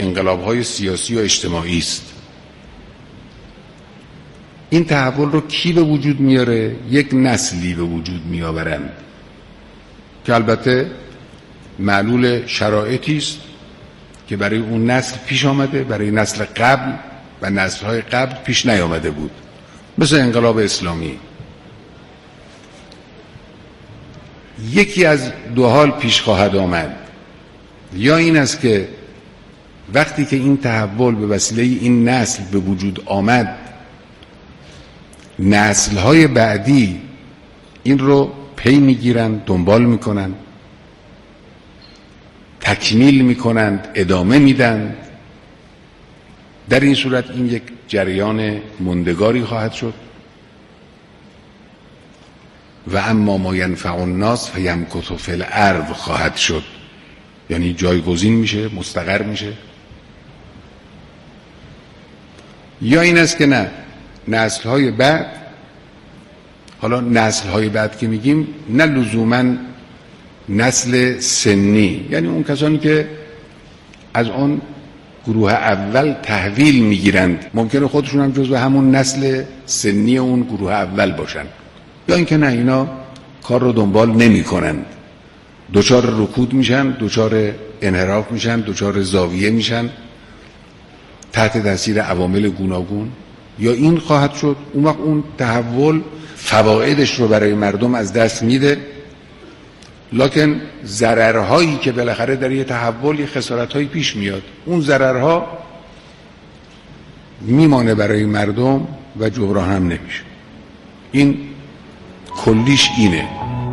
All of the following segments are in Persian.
انقلاب‌های سیاسی و اجتماعی است. این تحول رو کی به وجود میاره؟ یک نسلی به وجود میآورند که البته معلول شرایطی است که برای اون نسل پیش آمده، برای نسل قبل و نسل‌های قبل پیش نیامده بود، مثل انقلاب اسلامی. یکی از دو حال پیش خواهد آمد، یا این است که وقتی که این تحول به وسیله این نسل به وجود آمد، نسل‌های بعدی این رو پی میگیرند، دنبال میکنند، تکمیل میکنند، ادامه میدن. در این صورت این یک جریان ماندگاری خواهد شد. و اما ما ینفع الناس فیمکث فی الارض خواهد شد، یعنی جایگزین میشه، مستقر میشه. یا این است که نه، نسل‌های بعد، حالا نسل‌های بعد که میگیم نه لزوماً نسل سنی، یعنی اون کسانی که از اون گروه اول تحویل میگیرند، ممکنه خودشون هم جزو همون نسل سنی اون گروه اول باشن. یا اینکه نه، اینا کار رو دنبال نمی کنند، دچار رکود میشن، دچار انحراف میشن، دچار زاویه میشن تحت تاثیر عوامل گوناگون. یا این خواهد شد، اون وقت اون تحول فوایدش رو برای مردم از دست میده، لکن ضررهایی که بالاخره در یه تحول خسارت‌هایی پیش میاد، اون ضررها میمانه برای مردم و جبران هم نمیشه. این کلیش اینه.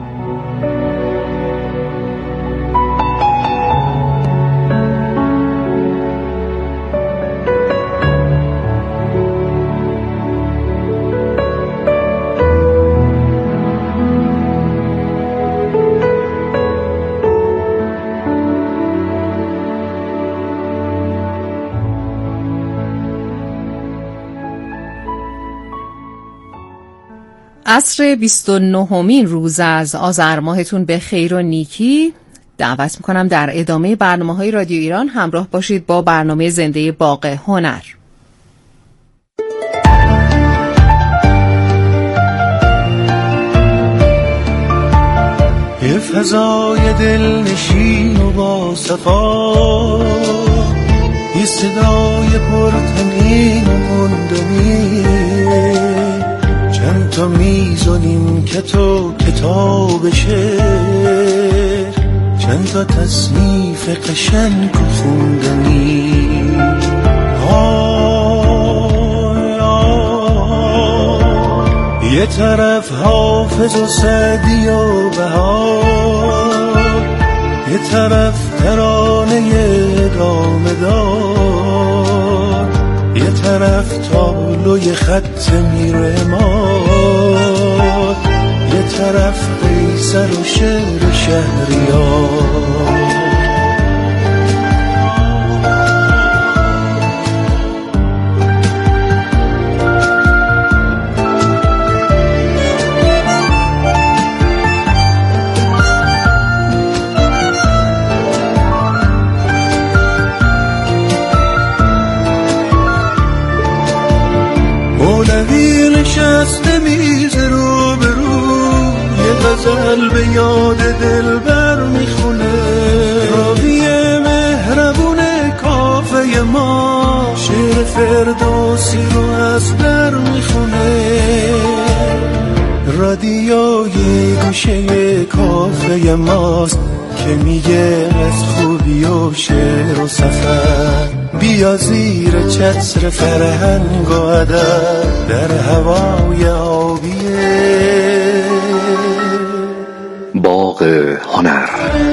عصر 29مین روز از آذر ماهتون به خیر و نیکی. دعوت میکنم در ادامه برنامه‌های رادیو ایران همراه باشید با برنامه زنده باغ هنر. یه فضای دلنشین و با صفا، یه صدای پرتنین و مندنی، چند تا میزنیم که تو کتاب شعر، چند تا تصنیف قشنگ و خوندنی. یه طرف حافظ و سعدی و بهار، یه طرف ترانه گامدار، یه طرف تابلوی خط میرمار، یه طرف قیصر و شعر شهریار. مولوی نشسته میز رو به رو، یه غزل به یاد دلبر میخونه، راوی مهربون کافه ما شعر فردوسی رو از در میخونه. رادیوی گوشه کافه ماست که میگه از خوبی و شعر و سفر، بیا زیر چتر فرهنگ و ادب در هوای آبیه باغ هنر.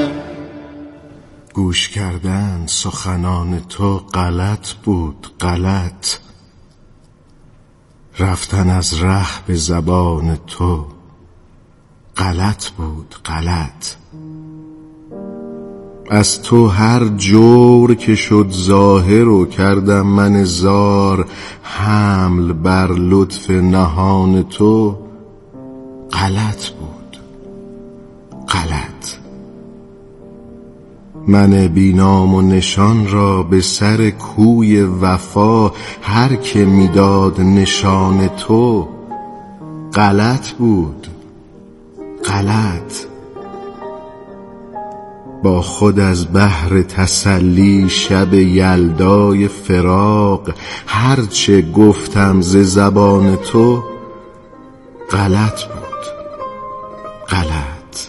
گوش کردن سخنان تو غلط بود، غلط. رفتن از ره به زبان تو غلط بود، غلط. از تو هر جور که شد ظاهر و کردم من زار، حمل بر لطف نهان تو غلط بود، غلط. من بینام و نشان را به سر کوی وفا هر که میداد نشان تو غلط بود، غلط. با خود از بحر تسلی شب یلدای فراق هرچه گفتم ز زبان تو غلط بود، غلط.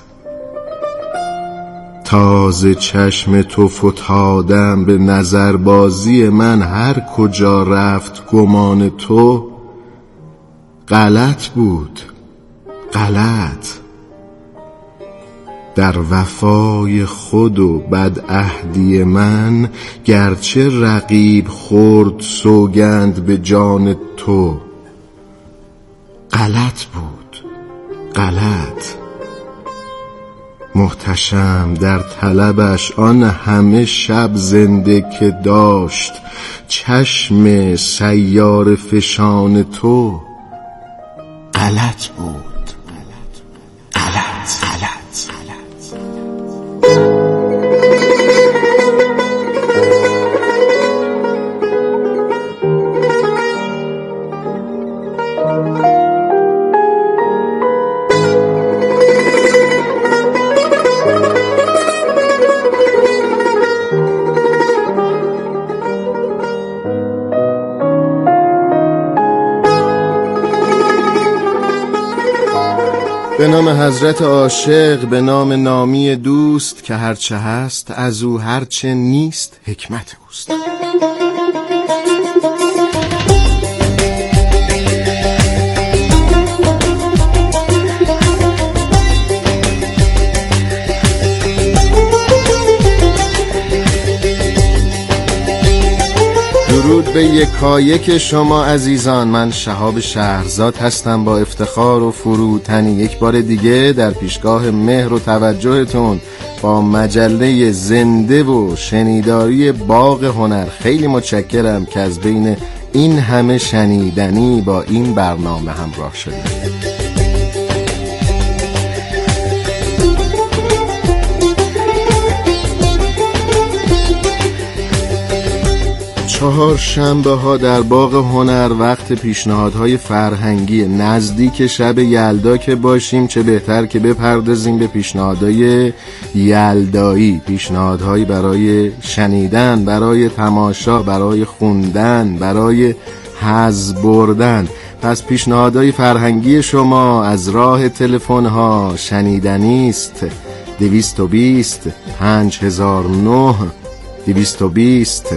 تازه چشم تو فتادم به نظربازی من هر کجا رفت گمان تو غلط بود، غلط. در وفای خود و بدعهدی من گرچه رقیب خورد سوگند به جان تو غلط بود، غلط. محتشم در طلبش آن همه شب زنده که داشت چشم سیاره فشان تو غلط بود، غلط، غلط. به نام حضرت عاشق، به نام نامی دوست که هرچه هست از او هرچه نیست حکمت اوست. درود به یکایک شما عزیزان. من شهاب شهرزاد هستم با افتخار و فروتنی یک بار دیگه در پیشگاه مهر و توجهتون با مجله زنده و شنیداری باغ هنر. خیلی متشکرم که از بین این همه شنیدنی با این برنامه همراه شدید. چهارشنبه ها در باغ هنر وقت پیشنهادهای فرهنگی. نزدیک شب یلدا که باشیم چه بهتر که بپردازیم به پیشنهادهای یلدایی، پیشنهادهایی برای شنیدن، برای تماشا، برای خوندن، برای حظ بردن. پس پیشنهادهای فرهنگی شما از راه تلفن ها شنیدنی است. 220 5009 220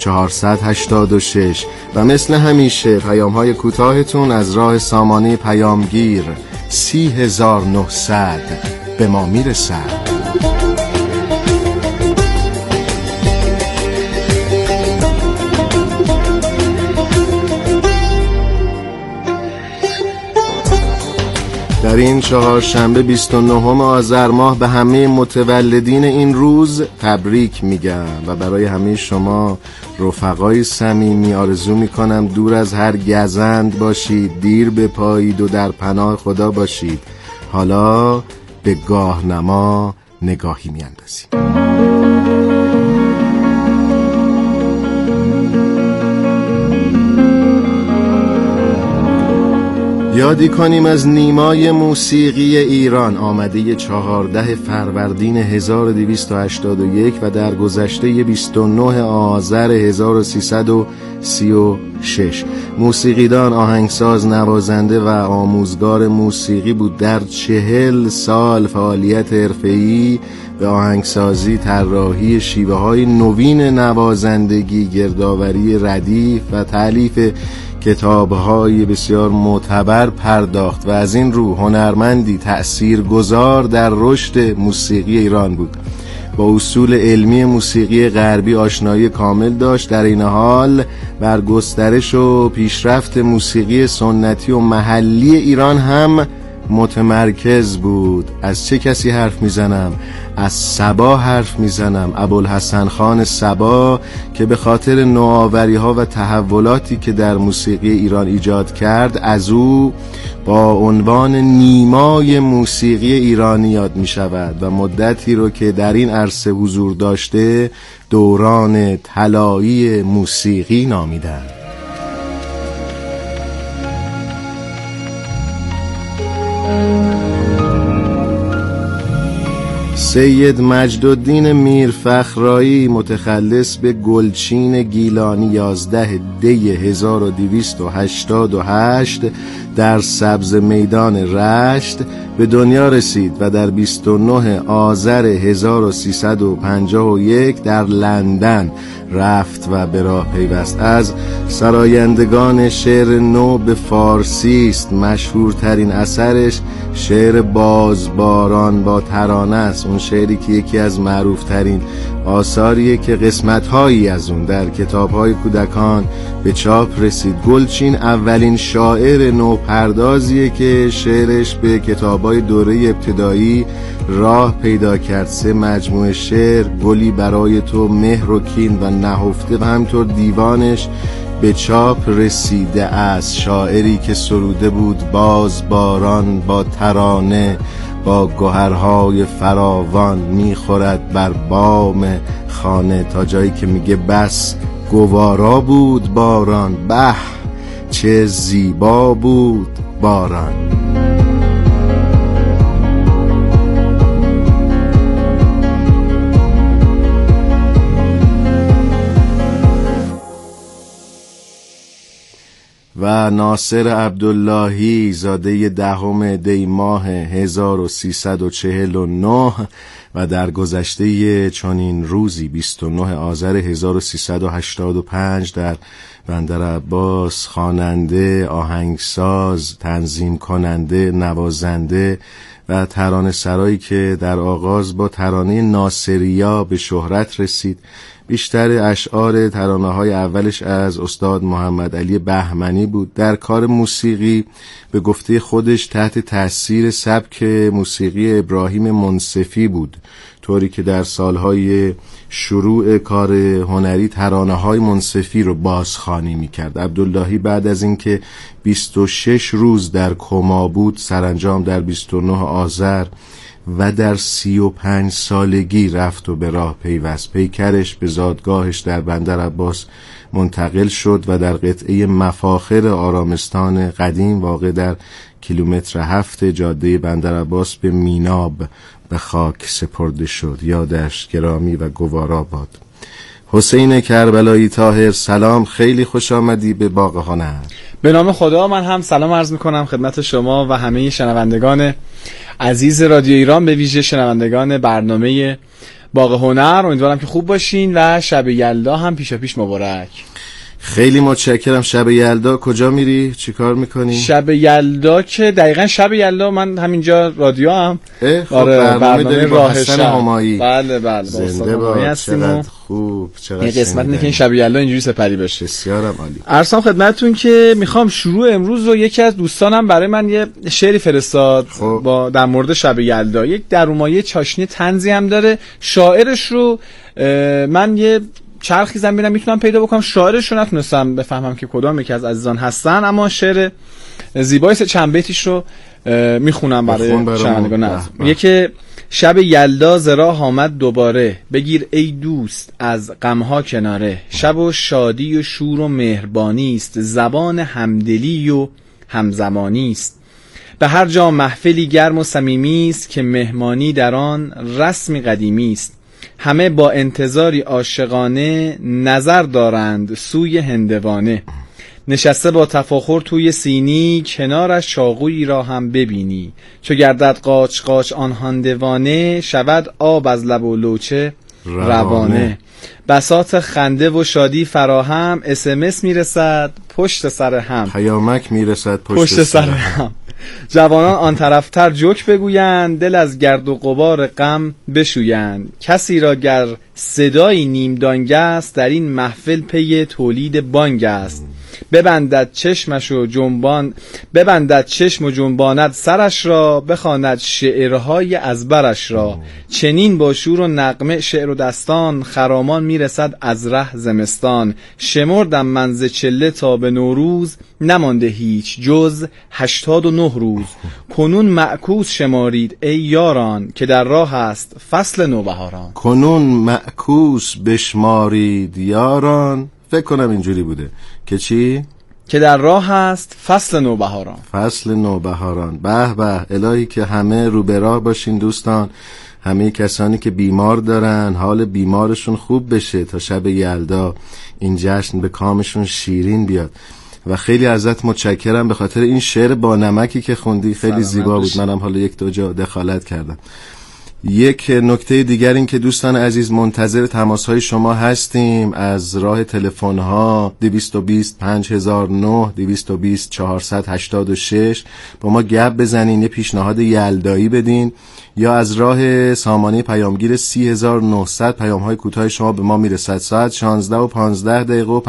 486 و مثل همیشه پیام های کوتاهتون از راه سامانه پیامگیر 30900 به ما میرسد. در این چهارشنبه 29 آذر ماه به همه متولدین این روز تبریک میگم و برای همه شما رفقای صمیمی آرزو میکنم دور از هر گزند باشید، دیر بپایید و در پناه خدا باشید. حالا به گاهنما نگاهی میاندازیم. یادی کنیم از نیمای موسیقی ایران آمده 14 فروردین 1281 و در گذشته 29 آذر 1336. موسیقیدان، آهنگساز، نوازنده و آموزگار موسیقی بود. در 40 سال فعالیت حرفه‌ای به آهنگسازی، طراحی شیوه‌های نوین نوازندگی، گردآوری ردیف و تألیف کتاب‌های بسیار معتبر پرداخت و از این رو هنرمندی تأثیرگذار در رشد موسیقی ایران بود. با اصول علمی موسیقی غربی آشنایی کامل داشت. در این حال بر گسترش و پیشرفت موسیقی سنتی و محلی ایران هم متمرکز بود. از چه کسی حرف میزنم؟ از صبا حرف میزنم. ابوالحسن خان صبا که به خاطر نوآوری ها و تحولاتی که در موسیقی ایران ایجاد کرد از او با عنوان نیمای موسیقی ایرانی یاد می شود و مدتی رو که در این عرصه حضور داشته دوران طلایی موسیقی نامیدند. سید مجدالدین میرفخرایی متخلص به گلچین گیلانی 11 دی 1288 در سبز میدان رشت به دنیا رسید و در 29 آذر 1351 در لندن رفت و به راه پیوست. از سرایندگان شعر نو به فارسی است. مشهورترین اثرش شعر بازباران با ترانه است، اون شعری که یکی از معروفترین آثاریه که قسمت‌هایی از اون در کتاب‌های کودکان به چاپ رسید. گلچین اولین شاعر نوپردازیه که شعرش به کتاب‌های دوره ابتدایی راه پیدا کرد. 3 مجموعه شعر، گلی برای تو، مهر و کین و نهفته و همینطور دیوانش به چاپ رسیده است. شاعری که سروده بود بازباران با ترانه با گوهرهای فراوان میخورد بر بام خانه، تا جایی که میگه بس گوارا بود باران، به چه زیبا بود باران. و ناصر عبداللهی زاده 10 دی ماه 1349 و در گذشته چنین روزی 29 آذر 1385 در بندرعباس خواننده، آهنگساز، تنظیم کننده، نوازنده و ترانه سرایی که در آغاز با ترانه ناصریا به شهرت رسید. بیشتر اشعار ترانه‌های اولش از استاد محمد علی بهمنی بود. در کار موسیقی به گفته خودش تحت تأثیر سبک موسیقی ابراهیم منصفی بود، طوری که در سالهای شروع کار هنری ترانه‌های منصفی رو بازخوانی می‌کرد. عبداللهی بعد از اینکه 26 روز در کما بود، سرانجام در 29 آذر و در 35 سالگی رفت و به راه پیوست. پیکرش به زادگاهش در بندرعباس منتقل شد و در قطعه مفاخر آرامستان قدیم واقع در کیلومتر 7 جاده بندرعباس به میناب به خاک سپرده شد. یادش گرامی و گوارا باد. حسین کربلایی طاهر، سلام، خیلی خوش آمدی به باغ هنر. به نام خدا، من هم سلام عرض میکنم خدمت شما و همه شنوندگان عزیز رادیو ایران، به ویژه شنوندگان برنامه باغ هنر. امیدوارم که خوب باشین و شب یلدا هم پیشا پیش مبارک. خیلی متشکرم. شب یلدا کجا میری؟ چی کار میکنی؟ شب یلدا که دقیقاً شب یلدا من همینجا رادیو هم برنامه داری با حسن همایی. بله زنده با. چقدر خوب، چقدر این قسمت اینه که این شب یلدا اینجوری سپری بشه. بسیارم عالی. عرضم خدمتتون که میخوام شروع امروز رو یکی از دوستانم برای من یه شعری فرستاد با در مورد شب یلدا. یک درومایه چاشنی طنزی هم داره. شاعرش رو من یه چرخی ببینم میتونم پیدا بکنم. شاعرش رو نتونستم بفهمم که کدام یکی از عزیزان هستن، اما شعر زیبای چند بیتیش رو میخونم برای شنوندگان. یکی: شب یلدا ز راه آمد دوباره، بگیر ای دوست از غمها کناره. شب و شادی و شور و مهربانی است، زبان همدلی و همزمانی است. به هر جا محفلی گرم و صمیمی است، که مهمانی در آن رسمی قدیمی است. همه با انتظاری عاشقانه، نظر دارند سوی هندوانه. نشسته با تفاخر توی سینی، کنارش چاقویی را هم ببینی. چو گردد قاچ قاچ آن هندوانه، شود آب از لب و لوچه روانه. بساط خنده و شادی فراهم، SMS میرسد پشت سر هم، پیامک میرسد پشت سر هم. جوانان آن طرفتر جوک بگویند، دل از گرد و غبار غم بشویند. کسی را گر صدایی نیم دانگ است، در این محفل پی تولید بانگ است. ببندد چشم و جنباند سرش را، بخواند شعرهای از برش را. چنین با شور و نغمه شعر و دستان، خرامان میرسد از ره زمستان. شمردم من ز چله تا به نوروز، نمانده هیچ جز 89 روز. کنون معکوس شمارید ای یاران، که در راه است فصل نوبهاران. کنون معکوس بشمارید یاران، فکر کنم اینجوری بوده که چی؟ که در راه است فصل نوبهاران. فصل نوبهاران. به به، الهی که همه رو به راه باشین دوستان، همه کسانی که بیمار دارن حال بیمارشون خوب بشه تا شب یلدا این جشن به کامشون شیرین بیاد. و خیلی ازت متشکرم به خاطر این شعر با نمکی که خوندی، خیلی زیبا بود. منم حالا یک دو جا دخالت کردم. یک نکته دیگر این که دوستان عزیز منتظر تماس‌های شما هستیم از راه تلفن‌ها 220 5009 220 486 با ما گپ بزنین، یه پیشنهاد یلدایی بدین، یا از راه سامانه پیامگیر 30900 پیام‌های کوتاه شما به ما میرسد. ساعت 16 و 15 دقیقه و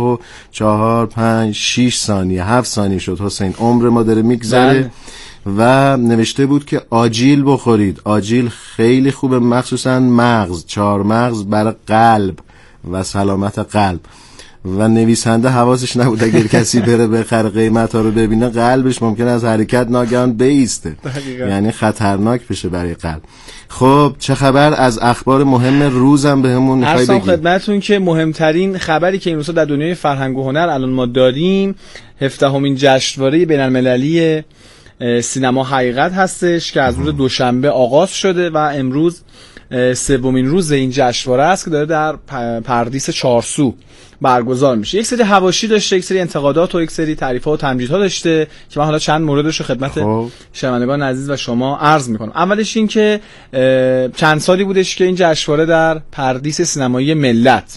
54 5 6 ثانیه 7 ثانیه شد حسین، عمر ما داره میگذره. و نوشته بود که آجیل بخورید، آجیل خیلی خوبه، مخصوصا مغز، 4 مغز برای قلب و سلامت قلب. و نویسنده حواسش نبود اگر کسی بره بخره قیمت ها رو ببینه قلبش ممکن از حرکت ناگهان بیسته، یعنی خطرناک بشه برای قلب. خب چه خبر از اخبار مهم روزم بهمون میخوای بگی؟ خدمتتون که مهمترین خبری که این روزا در دنیای فرهنگ و هنر الان ما داریم 17مین جشنواره بین‌المللی سینما حقیقت هستش که از روز دوشنبه آغاز شده و امروز سومین روز این جشنواره است که داره در پردیس چارسو برگزار میشه. یک سری حواشی داشته، یک سری انتقادات و یک سری تعریف‌ها و تمجیدها داشته که من حالا چند موردش رو خدمت شنوندگان عزیز و شما عرض میکنم. اولش این که چند سالی بودش که این جشنواره در پردیس سینمایی ملت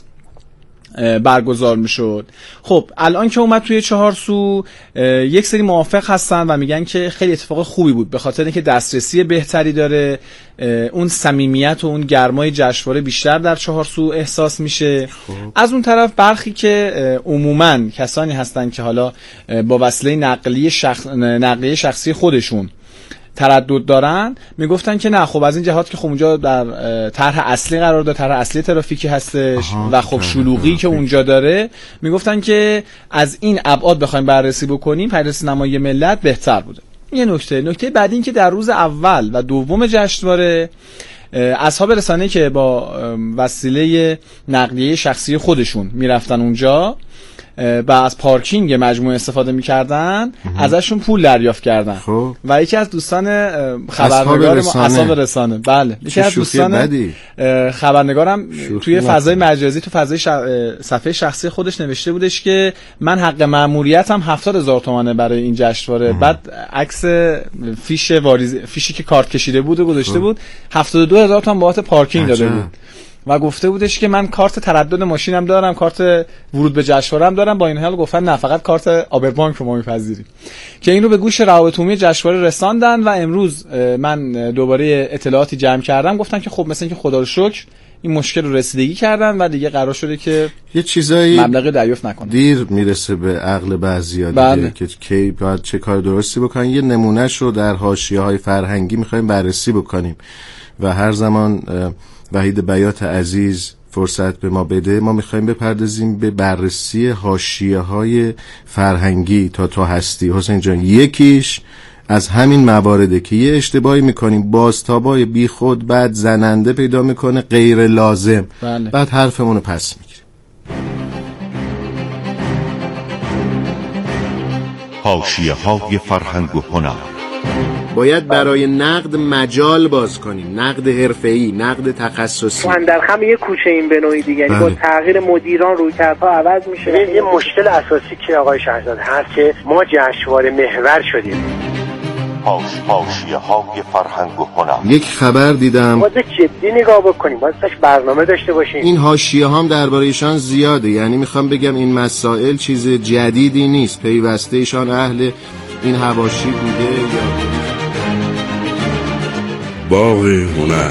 برگزار میشد. خب الان که اومد توی چهارسو یک سری موافق هستن و میگن که خیلی اتفاق خوبی بود به خاطر اینکه دسترسی بهتری داره، اون صمیمیت و اون گرمای جشنواره بیشتر در چهارسو احساس میشه. از اون طرف برخی که عموما کسانی هستن که حالا با وسیله نقلیه شخصی خودشون تردد دارن میگفتن که نه، خب از این جهات که خب اونجا در طرح اصلی قرار داره، طرح اصلی ترافیکی هستش و خب شلوغی که اونجا داره، میگفتن که از این ابعاد بخوایم بررسی بکنیم پردیس سینمایی ملت بهتر بوده. یه نکته بعد این که در روز اول و دوم جشنواره اصحاب رسانه‌ای که با وسیله نقلیه شخصی خودشون میرفتن اونجا و از پارکینگ مجموعه استفاده میکردن ازشون پول دریافت کردن. و یکی از دوستان خبرنگار ما اصحاب رسانه، بله یکی از دوستان خبرنگارم توی فضای مجازی تو فضای صفحه شخصی خودش نوشته بودش که من حق مأموریتم 70,000 تومانه برای این جشنواره. بعد عکس فیشی که کارت کشیده بود و گذاشته بود 72,000 تومان بابت پارکینگ داده بود و گفته بودش که من کارت تردد ماشینم دارم، کارت ورود به جشنواره هم دارم. با این حال گفتن نه، فقط کارت آبربانک رو ما می‌پذیریم. که این رو به گوش روابط عمومی جشنواره رساندن و امروز من دوباره اطلاعاتی جمع کردم، گفتن که خب مثلا که خدا رو شکر این مشکل رو رسیدگی کردن و دیگه قرار شده که یه چیزایی مبلغ دریافت نکنن. دیر میرسه به عقل بعضیا دیگه که کی باید چه کار درستی بکنن. یه نمونهش رو در حاشیه‌های فرهنگی می‌خوایم بررسی بکنیم و هر زمان وحید بیات عزیز فرصت به ما بده ما میخوایم بپردازیم به بررسی حاشیه‌های فرهنگی تا هستی. حسین جان، یکیش از همین موارده که یه اشتباهی میکنیم، بازتابای بی خود بعد زننده پیدا میکنه غیر لازم. بعد حرفمونو پس میگیریم. حاشیه‌های فرهنگ و هنر. باید برای نقد مجال باز کنیم، نقد حرفه‌ای، نقد تخصصی. اندرخم یه کوچه این به نوعی دیگه، با تغییر مدیران رویکردها عوض میشه. یه مشکل اساسی که آقای شهرزاد هست که ما جشنواره محور شدیم. حاشیه‌های فرهنگ و هنر. یک خبر دیدم باید جدی نگاه بکنیم، باید برنامه داشته باشیم. این حاشیه هم درباره ایشان زیاده، یعنی میخوام بگم این مسائل چیز جدیدی نیست، پیوسته ایشان اهل این حواشی بوده. یا باغ هنر.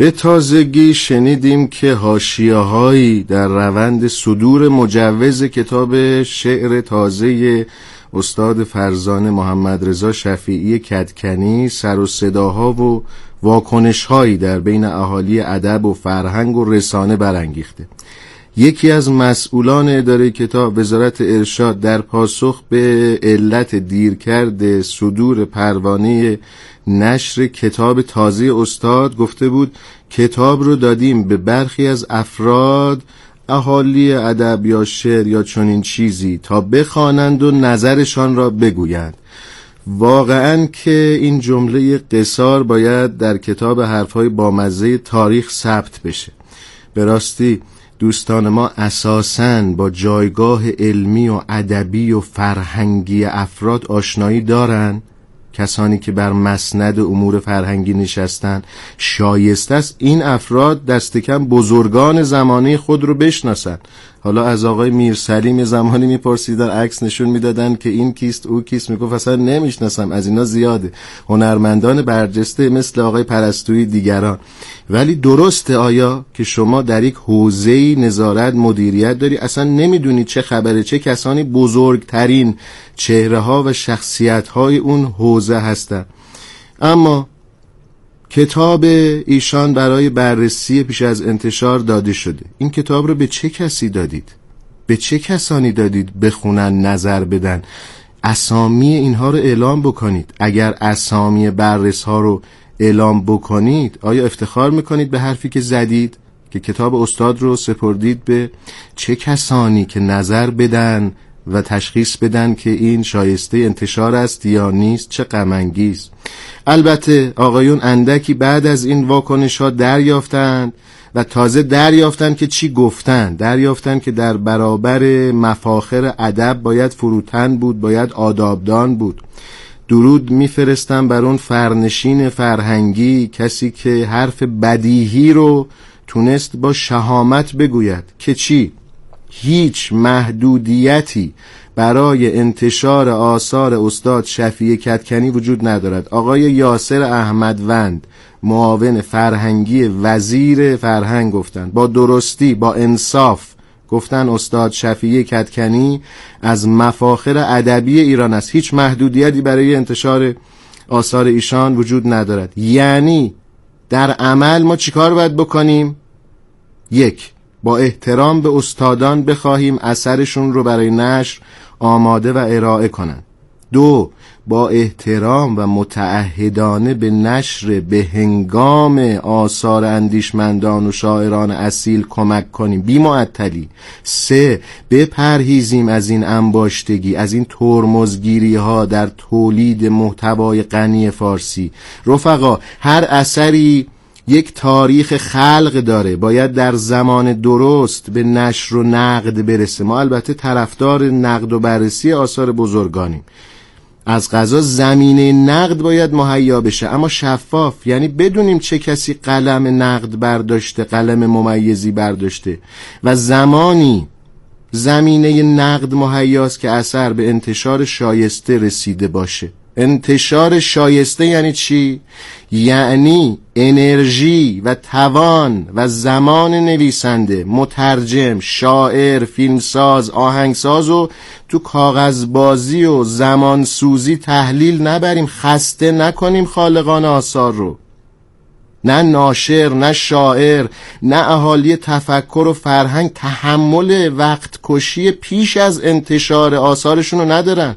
به تازگی شنیدیم که حاشیه‌هایی در روند صدور مجوز کتاب شعر تازه استاد فرزانه محمدرضا شفیعی کدکنی سر و صداها و واکنش‌هایی در بین اهالی ادب و فرهنگ و رسانه برانگیخته. یکی از مسئولان اداره کتاب وزارت ارشاد در پاسخ به علت دیرکرد صدور پروانه نشر کتاب تازه استاد گفته بود کتاب رو دادیم به برخی از افراد اهالی ادب یا شعر یا چنین چیزی تا بخوانند و نظرشان را بگویند. واقعاً که این جمله قصار باید در کتاب حرفهای بامزه تاریخ ثبت بشه. به راستی دوستان ما اساساً با جایگاه علمی و ادبی و فرهنگی افراد آشنایی دارن؟ کسانی که بر مسند امور فرهنگی نشستن شایسته است این افراد دست کم بزرگان زمانه خود رو بشناسن. حالا از آقای میرسلیم زمانی میپرسیدن، عکس نشون میدادن که این کیست او کیست، میگفت اصلا نمیشناسم، از اینا زیاده، هنرمندان برجسته مثل آقای پرستویی دیگران. ولی درسته آیا که شما در یک حوزه‌ای نظارت مدیریت داری اصلا نمیدونی چه خبره، چه کسانی بزرگترین چهره‌ها و شخصیت‌های اون حوزه هستن؟ اما کتاب ایشان برای بررسی پیش از انتشار داده شده. این کتاب رو به چه کسی دادید؟ به چه کسانی دادید بخونن، نظر بدن؟ اسامی اینها رو اعلام بکنید. اگر اسامی بررس ها رو اعلام بکنید آیا افتخار میکنید به حرفی که زدید که کتاب استاد رو سپردید به چه کسانی که نظر بدن و تشخیص بدن که این شایسته انتشار است یا نیست؟ چه غم انگیز. البته آقایون اندکی بعد از این واکنش ها دریافتند و تازه دریافتند که چی گفتند. دریافتند که در برابر مفاخر ادب باید فروتن بود، باید آدابدان بود. درود میفرستم بر اون فرنشین فرهنگی، کسی که حرف بدیهی رو تونست با شهامت بگوید که چی؟ هیچ محدودیتی برای انتشار آثار استاد شفیعی کدکنی وجود ندارد. آقای یاسر احمدوند معاون فرهنگی وزیر فرهنگ گفتند، با درستی، با انصاف گفتن استاد شفیعی کدکنی از مفاخر ادبی ایران است، هیچ محدودیتی برای انتشار آثار ایشان وجود ندارد. یعنی در عمل ما چیکار باید بکنیم؟ یک، با احترام به استادان بخواهیم اثرشون رو برای نشر آماده و ارائه کنند. دو، با احترام و متعهدانه به نشر به هنگام آثار اندیشمندان و شاعران اصیل کمک کنیم بی معطلی. سه، بپرهیزیم از این انباشتگی، از این ترمزگیری ها در تولید محتوای غنی فارسی. رفقا، هر اثری یک تاریخ خلق داره، باید در زمان درست به نشر و نقد برسه. ما البته طرفدار نقد و بررسی آثار بزرگانیم، از قضا زمینه نقد باید مهیا بشه، اما شفاف، یعنی بدونیم چه کسی قلم نقد برداشته، قلم ممیزی برداشته و زمانی زمینه نقد مهیاست که اثر به انتشار شایسته رسیده باشه. انتشار شایسته یعنی چی؟ یعنی انرژی و توان و زمان نویسنده، مترجم، شاعر، فیلمساز، آهنگساز و تو کاغذبازی و زمانسوزی تحلیل نبریم، خسته نکنیم خالقان آثار رو. نه ناشر، نه شاعر، نه اهالی تفکر و فرهنگ تحمل وقت کشی پیش از انتشار آثارشون رو ندارن.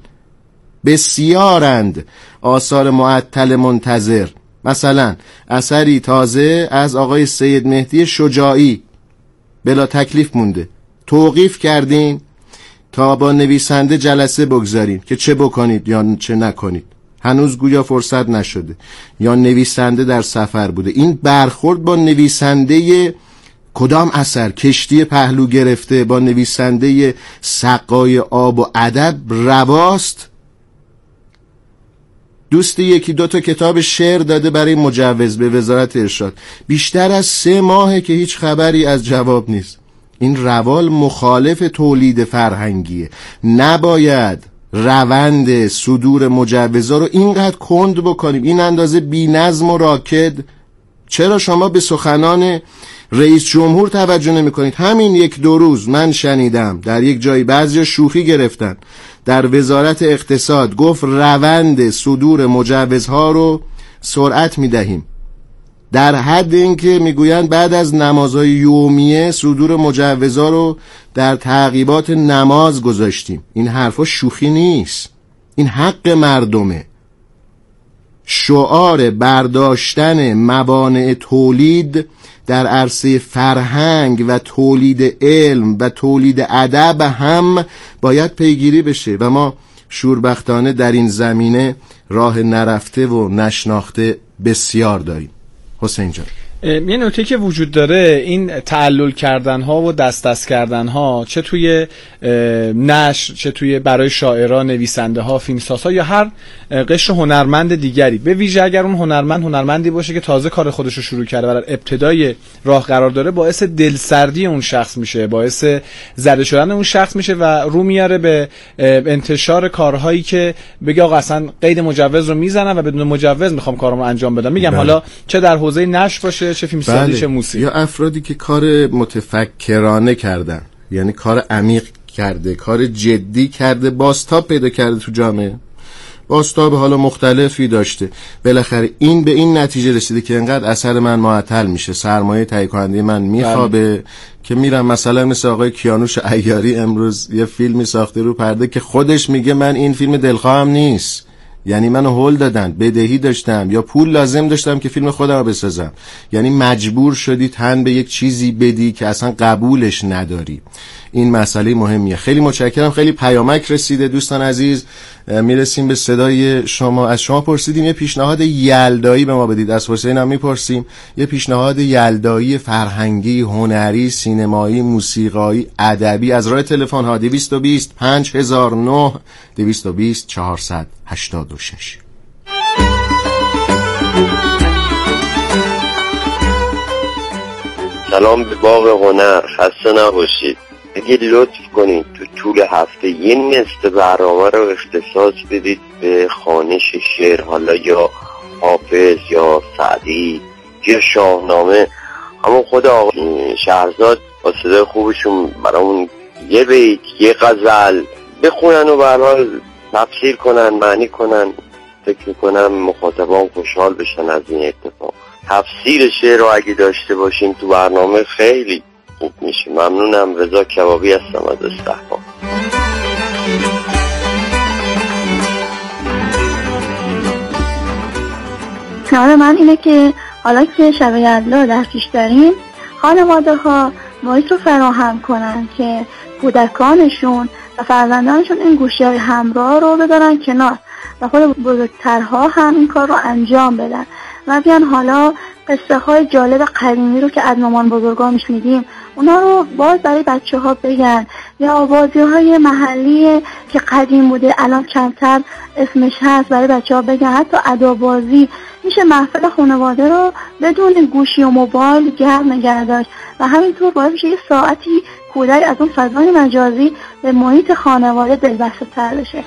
بسیارند آثار معطل منتظر. مثلا اثری تازه از آقای سید مهدی شجاعی بلا تکلیف مونده، توقیف کردین تا با نویسنده جلسه بگذارین که چه بکنید یا چه نکنید. هنوز گویا فرصت نشده یا نویسنده در سفر بوده. این برخورد با نویسنده کدام اثر؟ کشتی پهلو گرفته با نویسنده سقای آب و ادب رواست؟ دوستی یکی دوتا کتاب شعر داده برای مجوز به وزارت ارشاد، بیشتر از 3 ماهه که هیچ خبری از جواب نیست. این روال مخالف تولید فرهنگیه. نباید روند صدور مجوزا رو اینقدر کند بکنیم، این اندازه بی نظم و راکد. چرا شما به سخنان رئیس جمهور توجه نمی کنید؟ همین 1-2 روز من شنیدم در یک جایی بعضی شوخی گرفتن، در وزارت اقتصاد گفت روند صدور مجوزها رو سرعت می دهیم، در حد اینکه میگویند بعد از نمازهای یومیه صدور مجوزها رو در تعقیبات نماز گذاشتیم. این حرفا شوخی نیست، این حق مردمه. شعار برداشتن موانع تولید در عرصه فرهنگ و تولید علم و تولید ادب هم باید پیگیری بشه و ما شوربختانه در این زمینه راه نرفته و نشناخته بسیار داریم. حسین جان، یه نکته که وجود داره، این تعلل کردن ها و دست کردن ها، چه توی نشر، چه توی برای شاعران، نویسنده ها، فیلمساز ها یا هر قشر هنرمند دیگری، به ویژه اگر اون هنرمندی باشه که تازه کار خودش رو شروع کرده و در ابتدای راه قرار داره، باعث دلسردی اون شخص میشه، باعث زده شدن اون شخص میشه و رو میاره به انتشار کارهایی که بگه آقا اصلا قید مجوز رو میزنم و بدون مجوز میخوام کارم رو انجام بدم. میگم حالا چه در حوزه نشر باشه، چه فیلمسازی، چه موسیقی. یا افرادی که کار متفکرانه کردن، یعنی کار عمیق کرده، کار جدی کرده، بازتاب پیدا کرده تو جامعه، بازتاب حالا مختلفی داشته، بالاخره این به این نتیجه رسیده که انقدر اثر من معطل میشه، سرمایه تهیه کننده من میخوابه که میرم مثلا مثل آقای کیانوش عیاری امروز یه فیلمی ساخته رو پرده که خودش میگه من این فیلم دلخواهم نیست، یعنی منو هول دادن، بدهی داشتم یا پول لازم داشتم که فیلم خودم رو بسازم، یعنی مجبور شدی تن به یک چیزی بدی که اصلا قبولش نداری. این مسئله مهمیه. خیلی متشکرم، خیلی پیامک رسیده دوستان عزیز. میرسیم به صدای شما. از شما پرسیدیم یه پیشنهاد یلدایی به ما بدید، از حسین هم میپرسیم یه پیشنهاد یلدایی فرهنگی، هنری، سینمایی، موسیقایی، ادبی از راه تلفن ها 220 5009 220 486. سلام به باغ هنر، خسته نباشید. اگه لطف کنید تو طول هفته یه نصف برنامه رو اختصاص بدید به خوانش شعر، حالا یا حافظ یا سعدی یا شاهنامه. همون خود آقا شهرزاد با صدای خوبشون برامون یه بیت، یه غزل بخونن و به هر حال تفسیر کنن، معنی کنن. فکر میکنم مخاطبان خوشحال بشن از این اتفاق. تفسیر شعر رو اگه داشته باشیم تو برنامه خیلی خوب میشه. ممنونم. رضا کبابی هستم از استحقاق. پیشنهاد من اینه که حالا که شب یلدا در پیش داریم، خانواده ها محیط رو فراهم کنن که کودکانشون و فرزندانشون این گوشی‌های همراه رو بذارن کنار و خود بزرگترها هم این کار رو انجام بدن و بیان حالا قصه های جالب قدیمی رو که از مامان بزرگا میشنیدیم اونا رو باز برای بچه ها بگن، یا آوازی های محلی که قدیم بوده الان کمتر اسمش هست برای بچه ها بگن. حتی ادابازی میشه محفل خانواده رو بدون گوشی و موبایل گرم نگه داشت و همینطور باید میشه یه ساعتی کودک از اون فضای مجازی به محیط خانواده دلبسته تر بشه.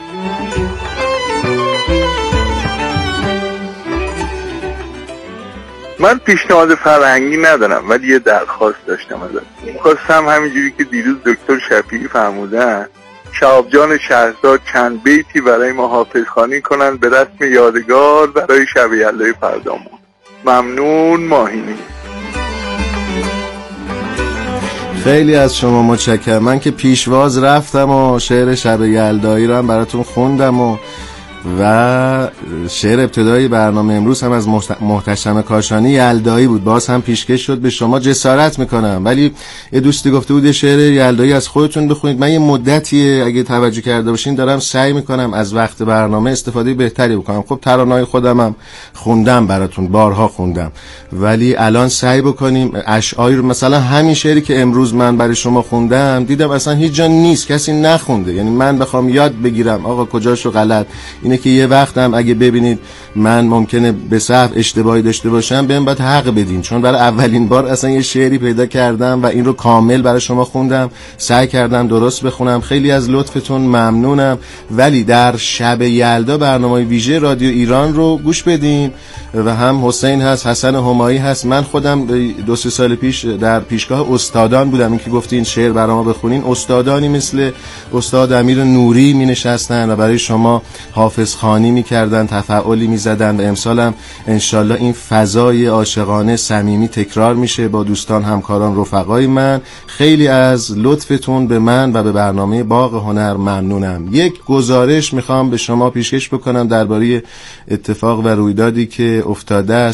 من پیشنهاد فرهنگی ندارم ولی یه درخواست داشتم ازت. خواستم همینجوری که دیروز دکتر شفیعی فرمودن شهاب جان شهرزاد چند بیتی برای ما حافظخوانی کنن به رسم یادگار برای شب یلدای فردامون. ممنون. ماهینی. خیلی از شما متشکرم. من که پیشواز رفتم و شعر شب یلدایی رو هم براتون خوندم و شعر ابتدایی برنامه امروز هم از محتشم کاشانی یلدایی بود. باز هم پیشکش شد به شما، جسارت میکنم ولی یه دوستی گفته بود شعر یلدایی از خودتون بخونید. من یه مدتی اگه توجه کرده باشین دارم سعی میکنم از وقت برنامه استفاده بهتری بکنم. خب ترانه‌های خودم هم خوندم براتون، بارها خوندم، ولی الان سعی بکنیم اشعاری رو، مثلا همین شعری که امروز من برای شما خوندم دیدم اصلا هیچ جا نیست، کسی نخونده. یعنی من بخوام یاد بگیرم آقا کجاشو غلط، اینه که یه وقتم اگه ببینید من ممکنه به سهو اشتباهی داشته باشم بهم باید حق بدین، چون برای اولین بار اصلا یه شعری پیدا کردم و این رو کامل برای شما خوندم، سعی کردم درست بخونم. خیلی از لطفتون ممنونم. ولی در شب یلدا برنامه ویژه رادیو ایران رو گوش بدین و هم حسین هست، حسن همایی هست. من خودم 2-3 سال پیش در پیشگاه استادان بودم، این که گفتین شعر برام بخونین، استادانی مثل استاد امیر نوری می نشستن و برای شما حافظ خوانی می کردن، تفاعلی می زدن و امسال هم انشالله این فضای عاشقانه صمیمی تکرار میشه با دوستان، همکاران، رفقای من. خیلی از لطفتون به من و به برنامه باغ هنر ممنونم. یک گزارش میخوام به شما پیشکش بکنم درباره اتفاق و رویدادی که افتاده است